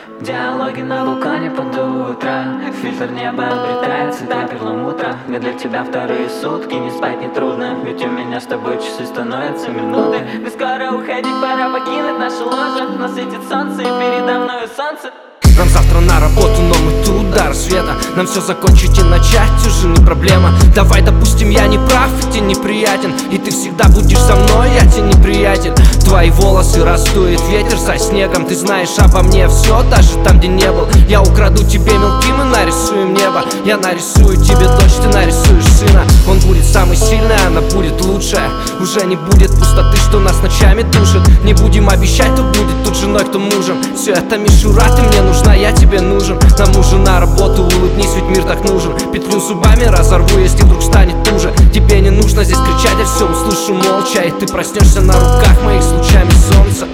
Диалоги на балконе под утро. Фильтр неба обретает цвета перламутра. Я для тебя вторые сутки, не спать не трудно. Ведь у меня с тобой часы становятся минуты. Мне скоро уходить, пора покинуть наше ложе. Но светит солнце и передо мною солнце. Нам завтра на работу, но мы тут до рассвета. Нам все закончить и начать уже не проблема. Давай допустим, я не прав, и тебе неприятен. И ты всегда будешь со мной, я тебе неприятель. Твои волосы раздует ветер со снегом. Ты знаешь обо мне все, даже там, где не был. Я украду тебе мелки, мы нарисуем небо. Я нарисую тебе дочь, ты нарисуешь сына. Он будет самый сильный, она будет лучшая. Уже не будет пустоты, что нас ночами душит. Не будем обещать, кто будет тут женой, кто мужем. Все это мишура, ты мне нужна, я тебе нужен. Нам нужен на работу, улыбнись, ведь мир так нужен. Петлю зубами разорву, если вдруг станет туже. Тебе не нужно здесь кричать, я все услышу молча. И ты проснешься на руках моих с лучами солнца.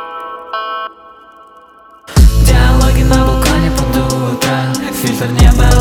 Диалоги на балконе под утро. Фильтр неба